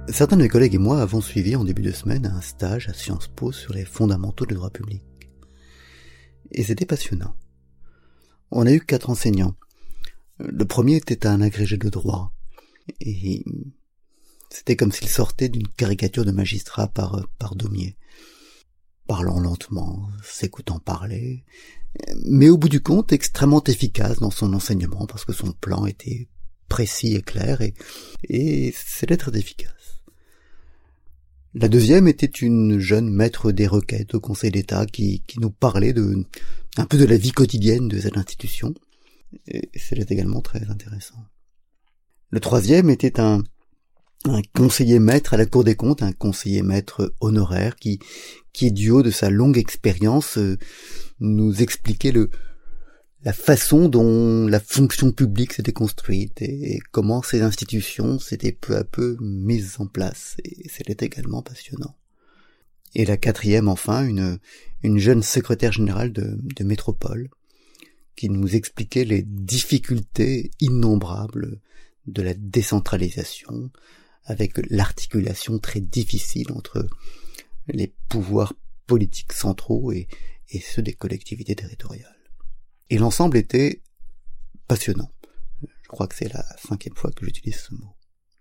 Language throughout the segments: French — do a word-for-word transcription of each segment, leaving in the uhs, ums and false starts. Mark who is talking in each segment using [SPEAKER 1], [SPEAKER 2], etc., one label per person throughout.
[SPEAKER 1] Certains de mes collègues et moi avons suivi en début de semaine un stage à Sciences Po sur les fondamentaux du droit public. Et c'était passionnant. On a eu quatre enseignants. Le premier était un agrégé de droit. Et c'était comme s'il sortait d'une caricature de magistrat par, par Daumier. Parlant lentement, s'écoutant parler, mais au bout du compte extrêmement efficace dans son enseignement parce que son plan était précis et clair et, et c'était très efficace. La deuxième était une jeune maître des requêtes au Conseil d'État qui, qui nous parlait de, un peu de la vie quotidienne de cette institution. Et c'était également très intéressant. Le troisième était un, un conseiller maître à la Cour des comptes, un conseiller maître honoraire qui, qui du haut de sa longue expérience, euh, nous expliquait le, la façon dont la fonction publique s'était construite et, et comment ces institutions s'étaient peu à peu mises en place. Et c'était également passionnant. Et la quatrième, enfin, une, une jeune secrétaire générale de, de métropole qui nous expliquait les difficultés innombrables de la décentralisation avec l'articulation très difficile entre les pouvoirs politiques centraux et, et ceux des collectivités territoriales. Et l'ensemble était passionnant. Je crois que c'est la cinquième fois que j'utilise ce mot.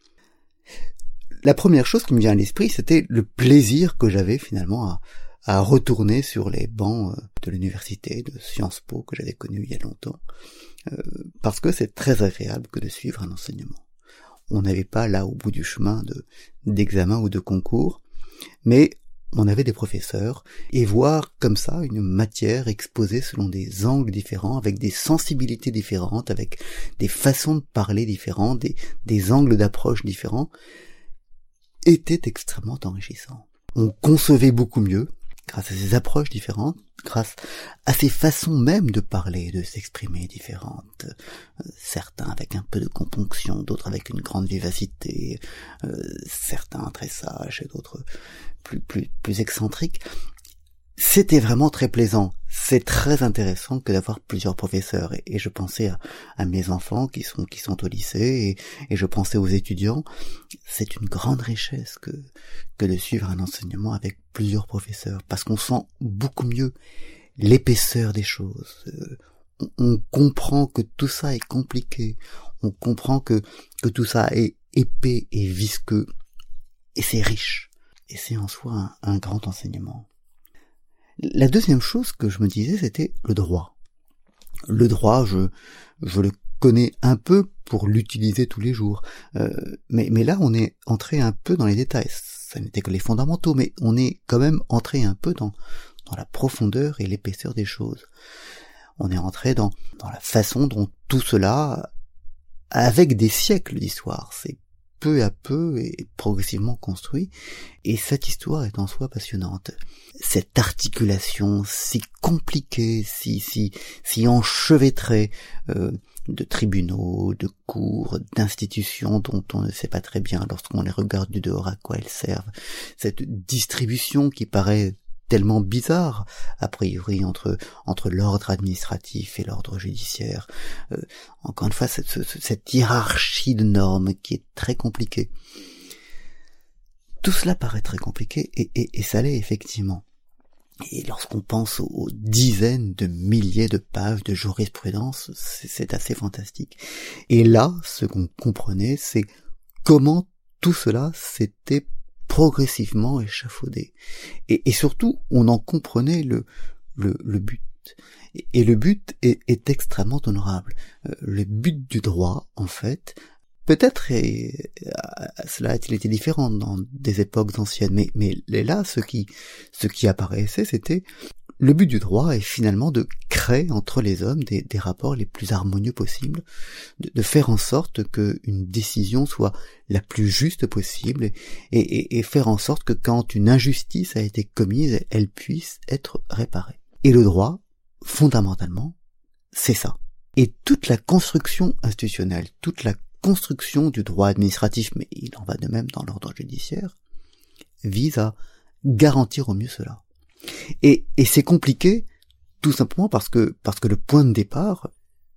[SPEAKER 1] La première chose qui me vient à l'esprit, c'était le plaisir que j'avais finalement à, à retourner sur les bancs de l'université de Sciences Po que j'avais connu il y a longtemps, euh, parce que c'est très agréable que de suivre un enseignement. On n'avait pas là au bout du chemin de, d'examen ou de concours, mais on avait des professeurs, et voir comme ça une matière exposée selon des angles différents, avec des sensibilités différentes, avec des façons de parler différentes, des, des angles d'approche différents, était extrêmement enrichissant. On concevait beaucoup mieux, grâce à ces approches différentes, grâce à ces façons même de parler et de s'exprimer différentes. Euh, certains avec un peu de componction, d'autres avec une grande vivacité, euh, certains très sages et d'autres plus, plus, plus excentriques. C'était vraiment très plaisant. C'est très intéressant que d'avoir plusieurs professeurs. Et, et je pensais à, à mes enfants qui sont, qui sont au lycée, et, et je pensais aux étudiants. C'est une grande richesse que, que de suivre un enseignement avec plusieurs professeurs, parce qu'on sent beaucoup mieux l'épaisseur des choses. Euh, on, on comprend que tout ça est compliqué. On comprend que, que tout ça est épais et visqueux. Et c'est riche. Et c'est en soi un, un grand enseignement. La deuxième chose que je me disais, c'était le droit. Le droit, je, je le connais un peu pour l'utiliser tous les jours. Euh, mais, mais là, on est entré un peu dans les détails. Ça n'était que les fondamentaux, mais on est quand même entré un peu dans, dans la profondeur et l'épaisseur des choses. On est entré dans, dans la façon dont tout cela, avec des siècles d'histoire, c'est peu à peu et progressivement construit, et cette histoire est en soi passionnante. Cette articulation si compliquée, si si si enchevêtrée euh, de tribunaux, de cours, d'institutions dont on ne sait pas très bien lorsqu'on les regarde du dehors à quoi elles servent, cette distribution qui paraît tellement bizarre, a priori, entre entre l'ordre administratif et l'ordre judiciaire. Euh, encore une fois, cette, cette, cette hiérarchie de normes qui est très compliquée. Tout cela paraît très compliqué, et, et, et ça l'est effectivement. Et lorsqu'on pense aux, aux dizaines de milliers de pages de jurisprudence, c'est, c'est assez fantastique. Et là, ce qu'on comprenait, c'est comment tout cela s'était progressivement échafaudé. Et, et surtout, on en comprenait le, le, le but. Et, et le but est, est extrêmement honorable. Euh, le but du droit, en fait, peut-être et, cela a-t-il été différent dans des époques anciennes, mais, mais là, ce qui, ce qui apparaissait, c'était le but du droit est finalement de créer entre les hommes des, des rapports les plus harmonieux possibles, de, de faire en sorte qu'une décision soit la plus juste possible, et, et, et faire en sorte que quand une injustice a été commise, elle puisse être réparée. Et le droit, fondamentalement, c'est ça. Et toute la construction institutionnelle, toute la construction du droit administratif, mais il en va de même dans l'ordre judiciaire, vise à garantir au mieux cela. Et, et c'est compliqué, tout simplement parce que, parce que le point de départ,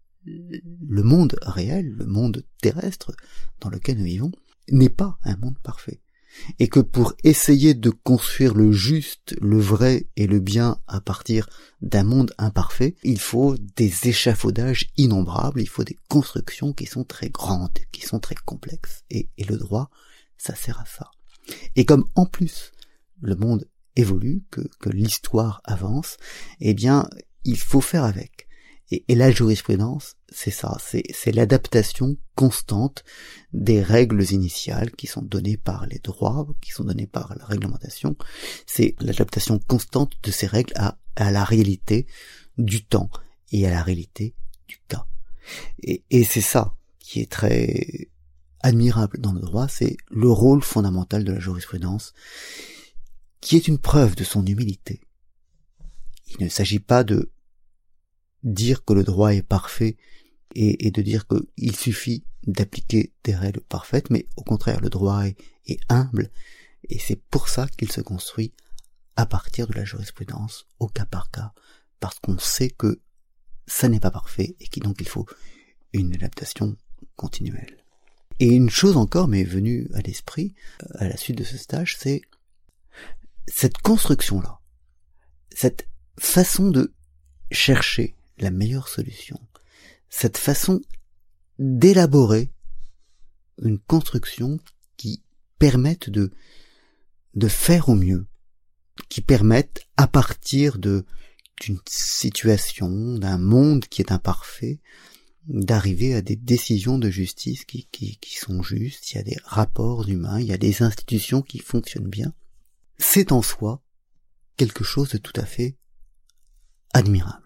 [SPEAKER 1] le monde réel, le monde terrestre dans lequel nous vivons, n'est pas un monde parfait. et que pour essayer de construire le juste, le vrai et le bien à partir d'un monde imparfait, il faut des échafaudages innombrables, il faut des constructions qui sont très grandes, qui sont très complexes. Et, et le droit, ça sert à ça. Et comme en plus le monde évolue, que, que l'histoire avance, eh bien, il faut faire avec. Et, et la jurisprudence, c'est ça, c'est, c'est l'adaptation constante des règles initiales qui sont données par les droits, qui sont données par la réglementation. C'est l'adaptation constante de ces règles à, à la réalité du temps et à la réalité du cas. Et, et c'est ça qui est très admirable dans le droit, c'est le rôle fondamental de la jurisprudence, qui est une preuve de son humilité. Il ne s'agit pas de dire que le droit est parfait et, et de dire qu'il suffit d'appliquer des règles parfaites, mais au contraire, le droit est, est humble, et c'est pour ça qu'il se construit à partir de la jurisprudence, au cas par cas, parce qu'on sait que ça n'est pas parfait, et qu'il donc il faut une adaptation continuelle. Et une chose encore m'est venue à l'esprit, à la suite de ce stage, c'est cette construction-là, cette façon de chercher la meilleure solution, cette façon d'élaborer une construction qui permette de, de faire au mieux, qui permette, à partir de, d'une situation, d'un monde qui est imparfait, d'arriver à des décisions de justice qui, qui, qui sont justes, il y a des rapports humains, il y a des institutions qui fonctionnent bien. C'est en soi quelque chose de tout à fait admirable.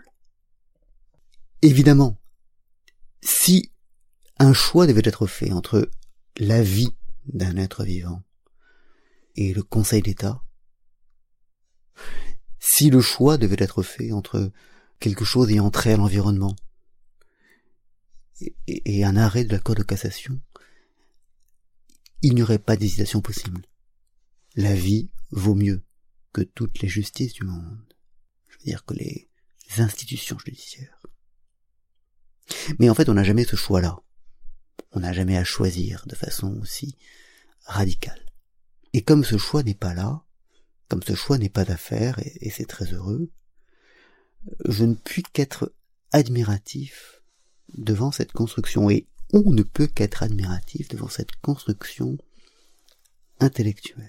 [SPEAKER 1] Évidemment, si un choix devait être fait entre la vie d'un être vivant et le Conseil d'État, si le choix devait être fait entre quelque chose ayant trait à l'environnement et, et, et un arrêt de la Cour de cassation, il n'y aurait pas d'hésitation possible. La vie vaut mieux que toutes les justices du monde. Je veux dire que les institutions judiciaires. Mais en fait, on n'a jamais ce choix-là. On n'a jamais à choisir de façon aussi radicale. Et comme ce choix n'est pas là, comme ce choix n'est pas à faire, et, et c'est très heureux, je ne puis qu'être admiratif devant cette construction. Et on ne peut qu'être admiratif devant cette construction intellectuelle.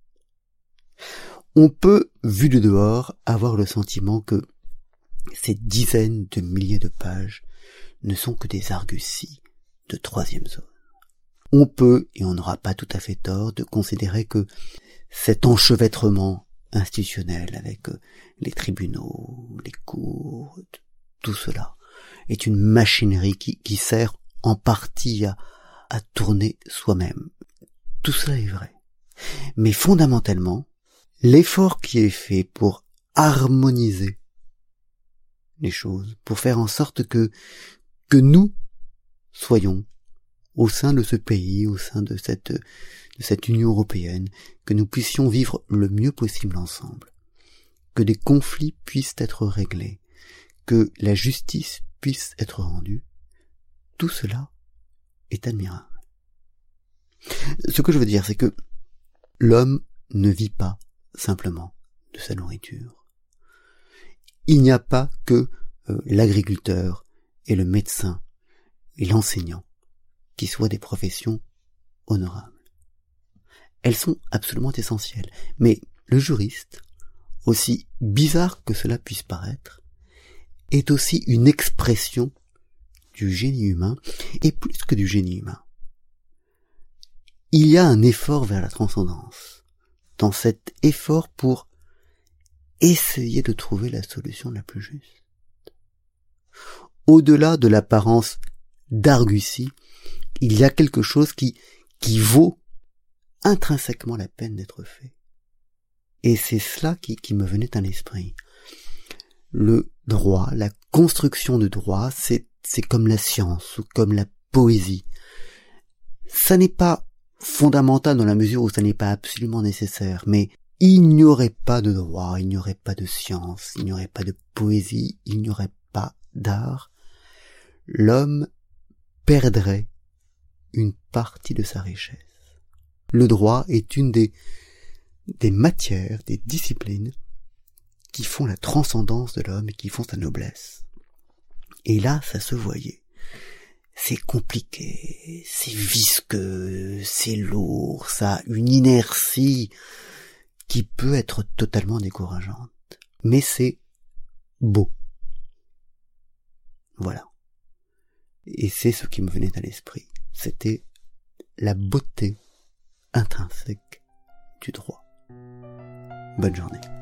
[SPEAKER 1] On peut, vu de dehors, avoir le sentiment que ces dizaines de milliers de pages ne sont que des arguties de troisième zone. On peut, et on n'aura pas tout à fait tort, de considérer que cet enchevêtrement institutionnel avec les tribunaux, les cours, tout cela, est une machinerie qui, qui sert en partie à, à tourner soi-même. Tout cela est vrai. Mais fondamentalement, l'effort qui est fait pour harmoniser les choses, pour faire en sorte que que nous soyons au sein de ce pays, au sein de cette, de cette Union européenne, que nous puissions vivre le mieux possible ensemble, que des conflits puissent être réglés, que la justice puisse être rendue, tout cela est admirable. Ce que je veux dire, c'est que l'homme ne vit pas simplement de sa nourriture. Il n'y a pas que euh, l'agriculteur et le médecin et l'enseignant qui soient des professions honorables. Elles sont absolument essentielles. Mais le juriste, aussi bizarre que cela puisse paraître, est aussi une expression du génie humain, et plus que du génie humain. Il y a un effort vers la transcendance, dans cet effort pour essayer de trouver la solution la plus juste. Au-delà de l'apparence d'argutie, il y a quelque chose qui, qui vaut intrinsèquement la peine d'être fait. Et c'est cela qui, qui me venait à l'esprit. Le droit, la construction du droit, c'est, c'est comme la science ou comme la poésie. Ça n'est pas fondamental dans la mesure où ça n'est pas absolument nécessaire, mais il n'y aurait pas de droit, il n'y aurait pas de science, il n'y aurait pas de poésie, il n'y aurait pas d'art. L'homme perdrait une partie de sa richesse. le droit est une des, des matières, des disciplines qui font la transcendance de l'homme et qui font sa noblesse. Et là, ça se voyait. C'est compliqué, c'est visqueux, c'est lourd, ça a une inertie qui peut être totalement décourageante. Mais c'est beau. Voilà. Et c'est ce qui me venait à l'esprit. C'était la beauté intrinsèque du droit. Bonne journée.